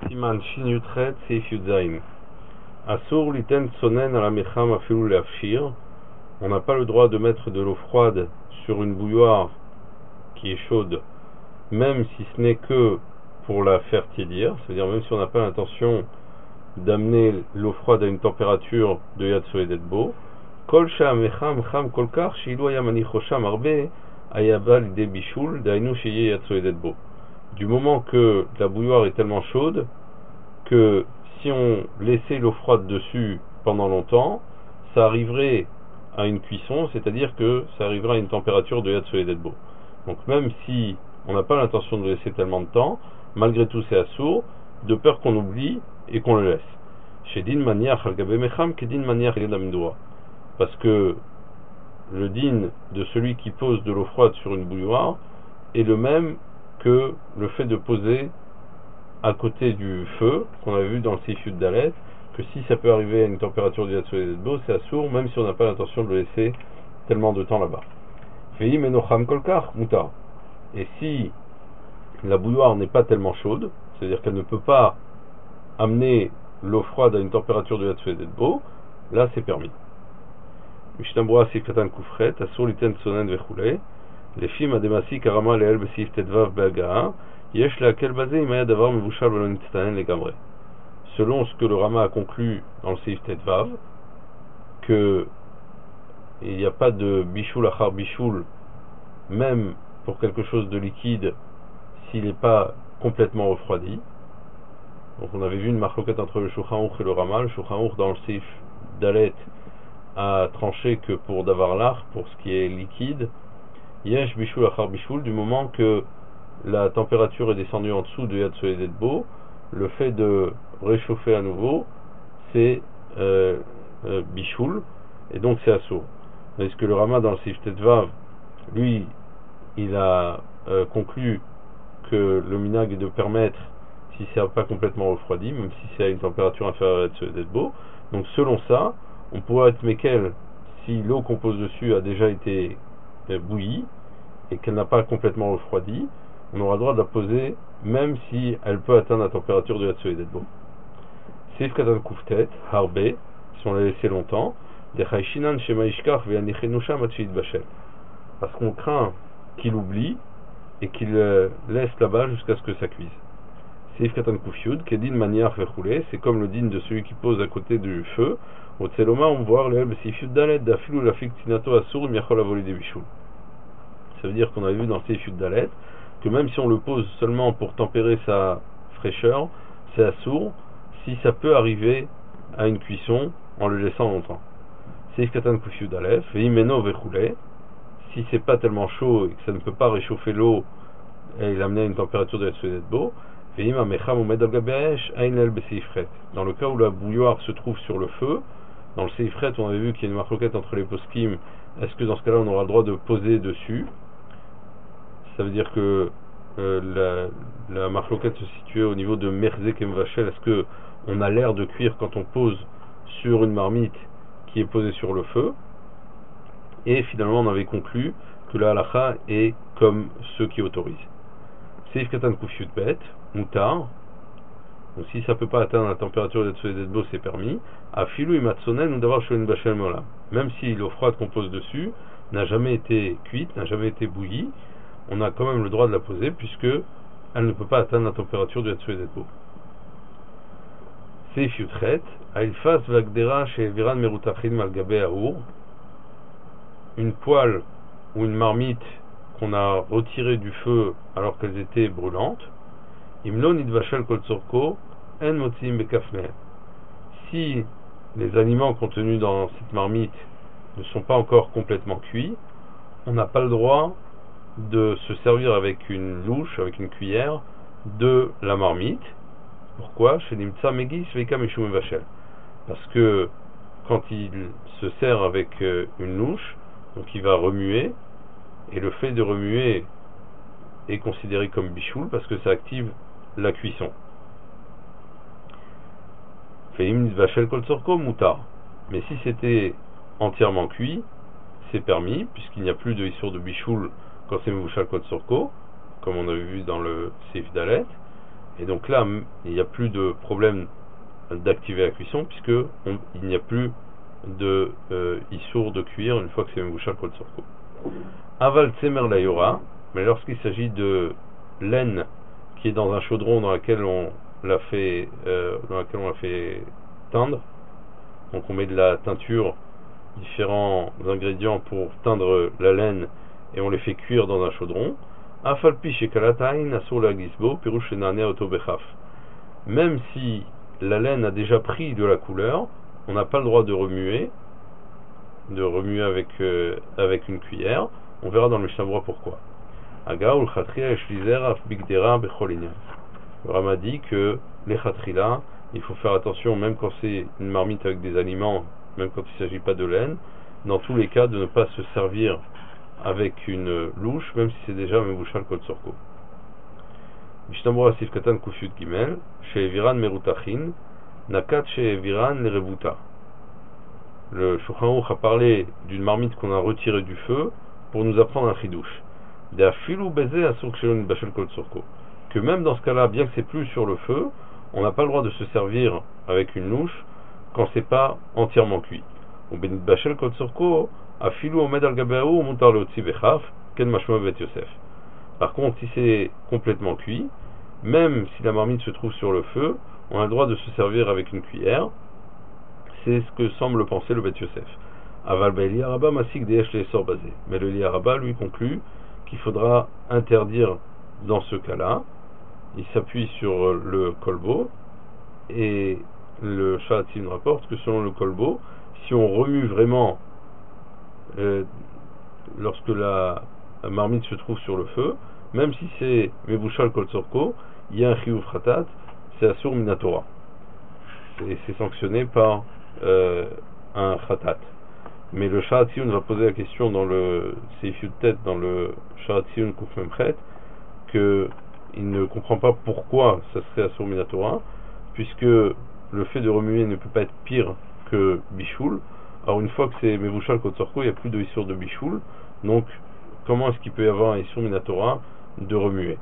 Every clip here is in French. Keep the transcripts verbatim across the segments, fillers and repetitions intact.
Siman Shin Yutret Seif Yudzain. Asur liten tsonen ala mecham afilu leafshir. On n'a pas le droit de mettre de l'eau froide sur une bouilloire qui est chaude, même si ce n'est que pour la faire tiédir, c'est-à-dire même si on n'a pas l'intention d'amener l'eau froide à une température de Yad Soedetbo. Kol sha'amecham cham kolkar shilu haya manichosham arbe ayaba l'idée bishul dainu sheye Yad Soedetbo. Du moment que la bouilloire est tellement chaude que si on laissait l'eau froide dessus pendant longtemps, ça arriverait à une cuisson, c'est-à-dire que ça arriverait à une température de Yad Soedetbo. Donc même si on n'a pas l'intention de le laisser tellement de temps, malgré tout c'est assourd, de peur qu'on oublie et qu'on le laisse. Chez din maniach al-gabe mecham ke din maniach al-gamdura. Parce que le din de celui qui pose de l'eau froide sur une bouilloire est le même que le fait de poser à côté du feu, qu'on a vu dans le Seif Yud-Dalet, que si ça peut arriver à une température de Yad Soedetbo, c'est assourd, même si on n'a pas l'intention de le laisser tellement de temps là-bas. Veim enocham kolkar mutar. Et si la bouilloire n'est pas tellement chaude, c'est-à-dire qu'elle ne peut pas amener l'eau froide à une température de Yad Soedetbo, là c'est permis. Mishnah Sikatan Kufret, Asur liten tsonen vechule, les films ademasi karama leel besif tedvav beagaa, yesh la kel basé imaya davar mevushal velon nitztanen legamre. Selon ce que le Rama a conclu dans le Seif Tedvav, que il n'y a pas de bichoul achar bichoul, même pour quelque chose de liquide, s'il n'est pas complètement refroidi. Donc on avait vu une marloquette entre le Shulchan Aruch et le Rama. Le Shulchan Aruch dans le Seif Dalet a tranché que pour davar lach, pour ce qui est liquide, yesh bichoul achar bichoul, du moment que la température est descendue en dessous de Yad Soedetbo, le fait de réchauffer à nouveau, c'est euh, euh, bichoul, et donc c'est assourd. Est-ce que le Rama dans le Seif Tedvav, lui, il a euh, conclu que le minag est de permettre, si c'est pas complètement refroidi, même si c'est à une température inférieure à Yad Soedetbo. Donc selon ça, on pourrait être méquel si l'eau qu'on pose dessus a déjà été euh, bouillie et qu'elle n'a pas complètement refroidi, on aura le droit de la poser même si elle peut atteindre la température de Yad Soedetbo. Seif Katan Kuftet, Harbe, si on l'a laissé longtemps, parce qu'on craint qu'il oublie et qu'il euh, laisse là-bas jusqu'à ce que ça cuise. Seif Katan Kufyud, Kedin Maniach Vechule, c'est comme le din de celui qui pose à côté du feu. Au Tseloma, on voit le Seif Yud-Dalet, Dafilu la Fiktinato Asur, Miachol Avoli de Bishul. Ça veut dire qu'on avait vu dans le Seif Yud-Dalet que même si on le pose seulement pour tempérer sa fraîcheur, c'est assourd si ça peut arriver à une cuisson en le laissant longtemps. Seif Katan Kufyud Alef, Veimeno Vechule, si c'est pas tellement chaud et que ça ne peut pas réchauffer l'eau et l'amener à une température de Yad Soedetbo, Veima Mecham Omed al Gabesh Ainel Beseifret. Dans le cas où la bouilloire se trouve sur le feu, dans le Seifret, on avait vu qu'il y a une marloquette entre les poskim. Est-ce que dans ce cas-là on aura le droit de poser dessus? Ça veut dire que euh, la, la marloquette se situait au niveau de Merzek et Mvachel. Est-ce que on a l'air de cuire quand on pose sur une marmite qui est posée sur le feu? Et finalement on avait conclu que la halacha est comme ceux qui autorisent. Seif Katan Kufyut Bet, Moutar. Donc si ça ne peut pas atteindre la température de Soedetbo, c'est permis. Afilu imatsonen ou d'avoir shoen bachel mola. Même si l'eau froide qu'on pose dessus n'a jamais été cuite, n'a jamais été bouillie, on a quand même le droit de la poser puisque elle ne peut pas atteindre la température de Yad Soedetbo. Seif Yutret, Ailfas Vagdera chez Viran Merutachin Malgabe Aour. Une poêle ou une marmite qu'on a retirée du feu alors qu'elles étaient brûlantes. Imlo Nidvachel Koltsorko, En Motzim Bekafmer. Si les aliments contenus dans cette marmite ne sont pas encore complètement cuits, on n'a pas le droit de se servir avec une louche, avec une cuillère, de la marmite. Pourquoi? Chez Nimtsa Megis Veika Meshum Vachel. Parce que quand il se sert avec une louche, donc il va remuer, et le fait de remuer est considéré comme bichoul parce que ça active la cuisson. Feim Vachel Koltsorko Moutar. Mais si c'était entièrement cuit, c'est permis, puisqu'il n'y a plus de issur de bichoul quand c'est Mevushal Koltsorko, comme on avait vu dans le Seif Dalet. Et donc là, il n'y a plus de problème d'activer la cuisson, puisque on, il n'y a plus de euh, issour de cuire une fois que c'est Mevouchal Kol Tzorko. Aval Tsemer Layora, mais lorsqu'il s'agit de laine qui est dans un chaudron dans lequel on l'a fait, euh, dans lequel on l'a fait teindre, donc on met de la teinture, différents ingrédients pour teindre la laine et on les fait cuire dans un chaudron. Afalpi shekalatain asur la gisbo pirush enane otobechaf. Même si la laine a déjà pris de la couleur, on n'a pas le droit de remuer, de remuer avec euh, avec une cuillère. On verra dans le Mishnah Berurah pourquoi. Aga ul chatria eshlizer af bigdera bechol inyan. Le Rama dit que les chatrila, il faut faire attention, même quand c'est une marmite avec des aliments, même quand il ne s'agit pas de laine, dans tous les cas de ne pas se servir avec une louche, même si c'est déjà Mevouchal Kol Tzorko. Mishnah Berurah Sif Katan Kufyut Gimel, chez Eviran Merutachin, Nakat chez Eviran Lerebuta. Le Shulchan Aruch a parlé d'une marmite qu'on a retirée du feu pour nous apprendre un chidouche. De Afilu Beze Asur Kshelon Bashel Kol Tzorko. Que même dans ce cas-là, bien que c'est plus sur le feu, on n'a pas le droit de se par avec une louche quand c'est pas entièrement cuit. Ou Benit Bashel Kol Tzorko, Afilu Omed al Gabeaou, Mutar Leotzi Bechaf, Ken Mashma Bet Yosef. Par contre, si c'est complètement cuit, même si la marmite se trouve sur le feu, on a le droit de se servir avec une cuillère. C'est ce que semble penser le Bet Yosef. Aval Beli Araba Masik Deesh les sort basé. Mais le Li Araba lui conclut qu'il faudra interdire dans ce cas-là. Il s'appuie sur le kolbo et le Sha'atzin rapporte que selon le kolbo, si on remue vraiment euh, lorsque la, la marmite se trouve sur le feu, même si c'est Mevouchal Kol Tzorko, il y a un chiyuv khatat, c'est Asur Minatora. Et c'est sanctionné par euh, un khatat. Mais le Sha'atzin va poser la question dans le Seif Yud-Tet, dans le Sha'atzin Kuf Memchet, que il ne comprend pas pourquoi ça serait Asur Minatora, puisque le fait de remuer ne peut pas être pire que Bichoul. Alors une fois que c'est Mevouchal Kol Tzorko, il n'y a plus de Issour de Bichoul, donc comment est-ce qu'il peut y avoir un Issour Minatora de remuer?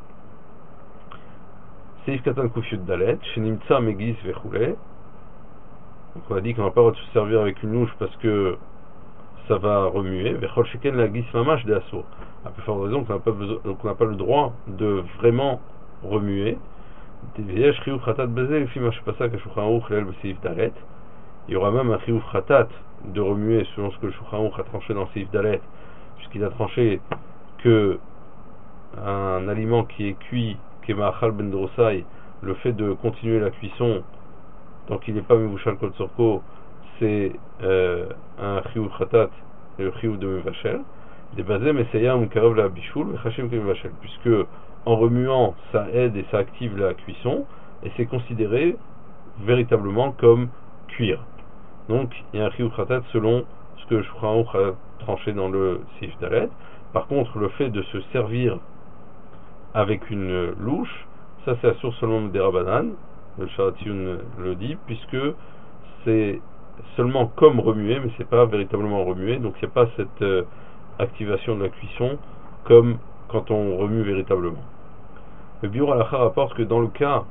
Seif Katan Kufyut Dalet, Shenimtsa Megis Vechoule. Donc on a dit qu'on n'a pas le droit de se servir avec une louche parce que ça va remuer. Vechol Sheken la Gis Mamash de Assour. À plus forte raison qu'on n'a pas, donc on n'a pas le droit de vraiment remuer. Il y aura même un chiyuv khatat de remuer selon ce que le Shulchan Aruch a tranché dans Seif Dalet, puisqu'il a tranché que un aliment qui est cuit, qui est ma'achal ben drosai, le fait de continuer la cuisson tant qu'il n'est pas Mevouchal Kol Tzorko, c'est euh, un chiyuv khatat et le chiyuv de Mevachel. Des basés Messayam Karev la Bichoul, Hachem Kemivachel, puisque en remuant ça aide et ça active la cuisson et c'est considéré véritablement comme cuire. Donc il y a un chiyuv khatat selon ce que le Shulchan Aruch a tranché dans le Seif Dalet. Par contre, le fait de se servir avec une louche, ça c'est assur seulement des Rabbanan, le Sha'atzin le dit, puisque c'est seulement comme remuer, mais c'est pas véritablement remuer, donc il n'y a pas cette euh, activation de la cuisson comme quand on remue véritablement. Le Biur Halacha rapporte que dans le cas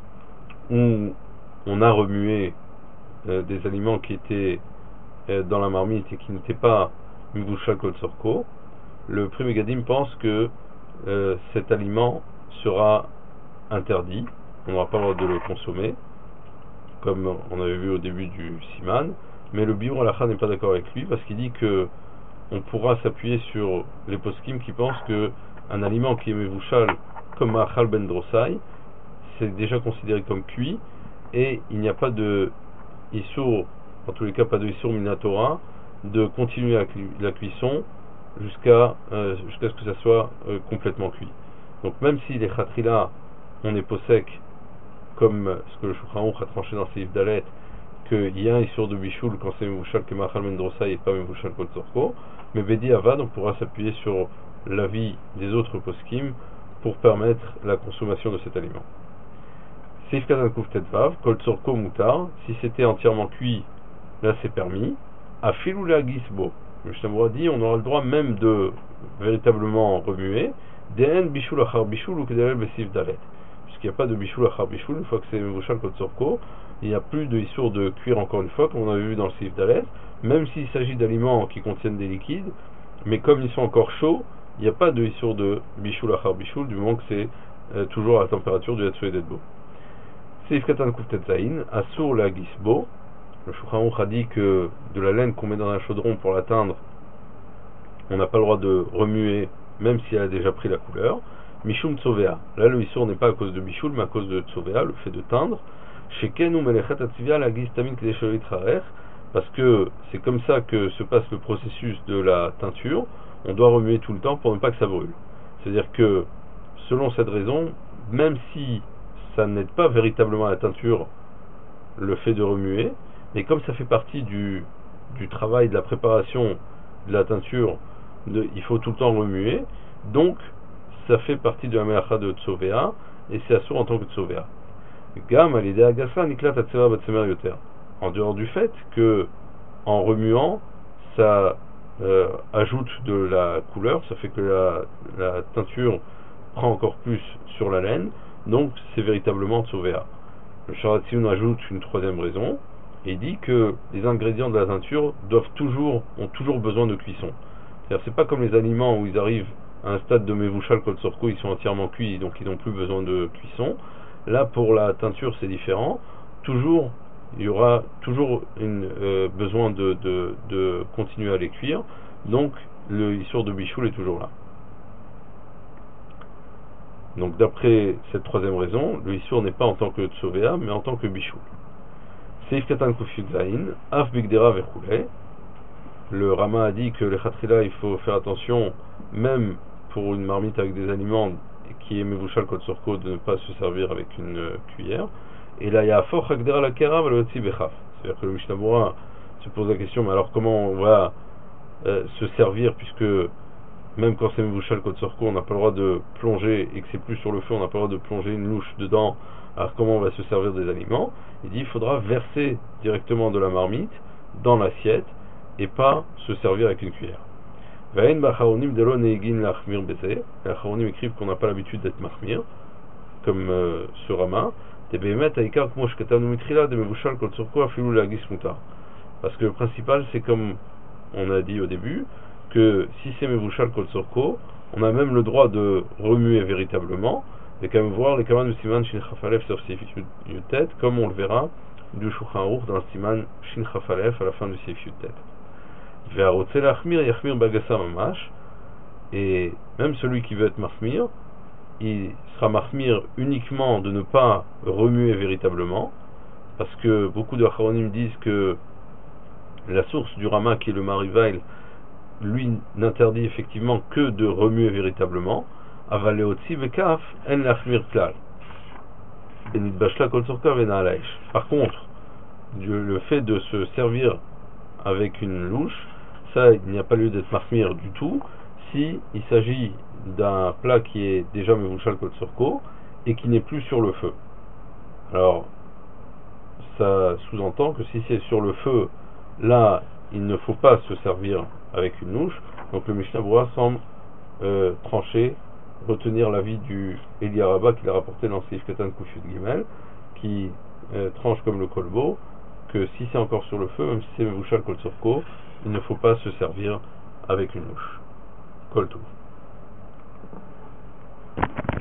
où on a remué euh, des aliments qui étaient euh, dans la marmite et qui n'étaient pas Mevouchal Kol Tzorko, le Pri Megadim pense que euh, cet aliment sera interdit, on n'aura pas le droit de le consommer, comme on avait vu au début du Siman, mais le Biur Halacha n'est pas d'accord avec lui parce qu'il dit que on pourra s'appuyer sur les poskim qui pensent que un aliment qui est Mevouchal comme Ma'achal ben Drosai, c'est déjà considéré comme cuit et il n'y a pas de Issour, en tous les cas pas de Issour Minatora, de continuer la, cu la cuisson jusqu'à euh, jusqu'à ce que ça soit euh, complètement cuit. Donc même si les khatrila on est posek comme ce que le Shulchan Aruch a tranché dans Seif Dalet, qu'il y a un Issour de Bichoul quand c'est Mevouchal que Ma'achal ben Drosai et pas Mevouchal Kol Tzorko, mais Bedi Avad on pourra s'appuyer sur l'avis des autres poskim pour permettre la consommation de cet aliment. Seif Katan Kuftet Vav, Kol Tzorko Mutar, si c'était entièrement cuit, là c'est permis. Afilou la Gisbo, le Mishnah Berurah dit on aura le droit même de véritablement remuer. Dehen Bichoul Achar Bichoul ou Kedelel Besif Dalet. puisqu'il n'y a pas de bichoul achar bichoul, une fois que c'est mevushal kol tzorko, il n'y a plus de issour de cuire encore une fois, comme on avait vu dans le Seif Dalet, même s'il s'agit d'aliments qui contiennent des liquides, mais comme ils sont encore chauds, il n'y a pas de issour de bichoul achar bichoul, du moment que c'est euh, toujours à la température du Hatsu et d'Edbo. Seif Katan Kuftet Zain, Asur la Gisbo, le Shulchan Aruch a dit que de la laine qu'on met dans un chaudron pour l'atteindre, on n'a pas le droit de remuer, même si elle a déjà pris la couleur. Mishum Tsovea. Là, le issour n'est pas à cause de Bichoul, mais à cause de Tsovea, le fait de teindre. Sheken Melechet Atzivia la Gistamin Kdesholit Rarech, parce que c'est comme ça que se passe le processus de la teinture. On doit remuer tout le temps pour ne pas que ça brûle. C'est-à-dire que, selon cette raison, même si ça n'aide pas véritablement à la teinture, le fait de remuer, mais comme ça fait partie du, du travail de la préparation de la teinture, de, il faut tout le temps remuer, donc ça fait partie de la melacha de Tsovea, et c'est assour en tant que Tsovea. Gam à l'idée agassa niklat atzeva batsemer yoter. En dehors du fait que, en remuant, ça euh, ajoute de la couleur, ça fait que la, la teinture prend encore plus sur la laine, donc c'est véritablement Tsovea. Le Sharatzion ajoute une troisième raison, et dit que les ingrédients de la teinture doivent toujours, ont toujours besoin de cuisson. C'est-à-dire, c'est pas comme les aliments où ils arrivent à un stade de mevushal kol tzorko, ils sont entièrement cuits, donc ils n'ont plus besoin de cuisson. Là, pour la teinture, c'est différent. Toujours, il y aura toujours une, euh, besoin de, de, de continuer à les cuire. Donc, le issour de bichoul est toujours là. Donc, d'après cette troisième raison, le issour n'est pas en tant que tsovea, mais en tant que bichoul. Seif Katan Kufyud Zain, Af Bigdera Verchoulé. Le Rama a dit que les Khatrila, il faut faire attention, même pour une marmite avec des aliments qui est Mevushal Kol Tzorko, de ne pas se servir avec une euh, cuillère. Et là, il y a Fort Hagdera la Kera, Valotzi Bechaf. C'est-à-dire que le Mishnah Berurah se pose la question, mais alors comment on va euh, se servir, puisque même quand c'est Mevushal Kol Tzorko, on n'a pas le droit de plonger, et que c'est plus sur le feu, on n'a pas le droit de plonger une louche dedans. Alors comment on va se servir des aliments? Il dit il faudra verser directement de la marmite dans l'assiette et pas se servir avec une cuillère. Les Acharonim écrivent qu'on n'a pas l'habitude d'être mahmir, comme euh, ce Rama. Parce que le principal, c'est comme on a dit au début, que si c'est mevushal kol tzorko, on a même le droit de remuer véritablement. Et quand même voir les kaman du siman shin chafalef sur Seif Yutet, comme on le verra du Shulchan Aruch dans le siman shin chafalef à la fin du Seif Yutet. Ve'arotze lachmir yachmir bagasa mamash, et même celui qui veut être mahmir, il sera mahmir uniquement de ne pas remuer véritablement, parce que beaucoup de Acharonim disent que la source du Rama, qui est le Marivail, lui n'interdit effectivement que de remuer véritablement. Avaleotzi bekaf en lachmir klal. Par contre, le fait de se servir avec une louche, ça, il n'y a pas lieu d'être mahmir du tout, si il s'agit d'un plat qui est déjà mevushal kol tzorko et qui n'est plus sur le feu. Alors, ça sous-entend que si c'est sur le feu, là, il ne faut pas se servir avec une louche. Donc le Mishnah Berurah semble euh, trancher, retenir l'avis du Eli Araba qu'il a rapporté dans Seif Katan Kufyud Gimel, qui euh, tranche comme le kolbo, que si c'est encore sur le feu, même si c'est mevushal kol tzorko, il ne faut pas se servir avec une louche. Kol tout.